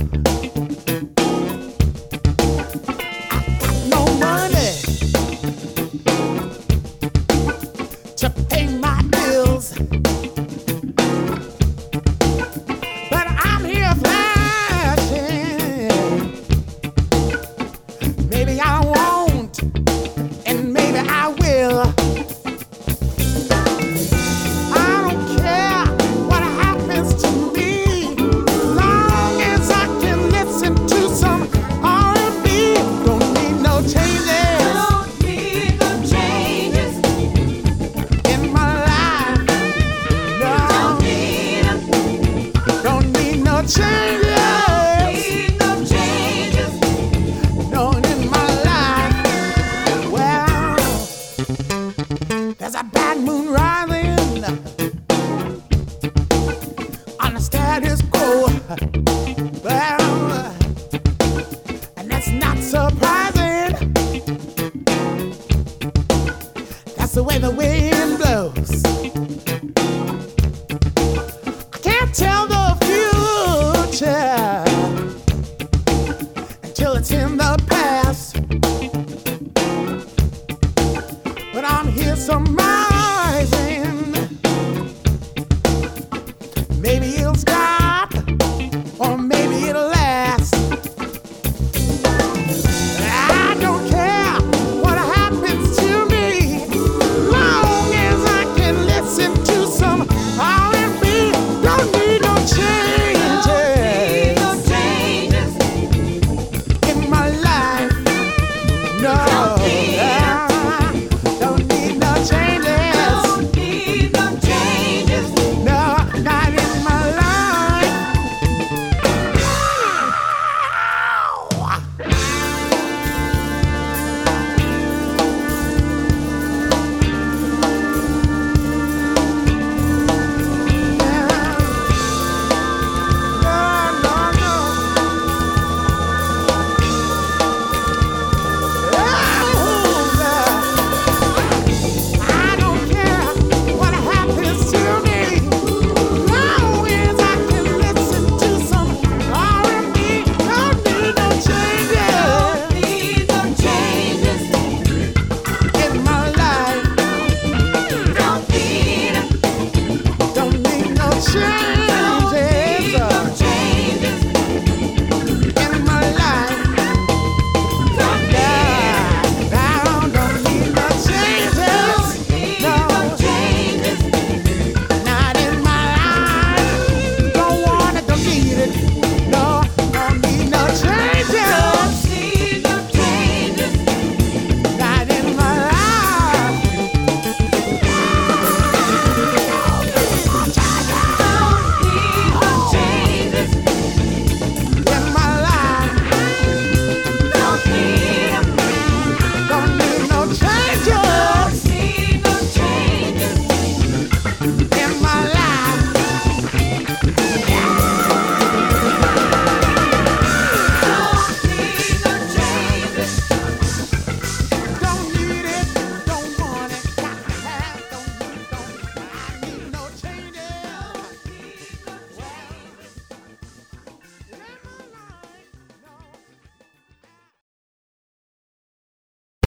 No money to pay my bills, but I'm here flashing. Maybe I won't, and maybe I will. I don't care what happens to me, long as I can listen to some R&B. Don't need no changes. Don't need no changes. In my life, no, don't need no changes. Need no changes. No, in my life, well, there's a bad moon rising on the status quo.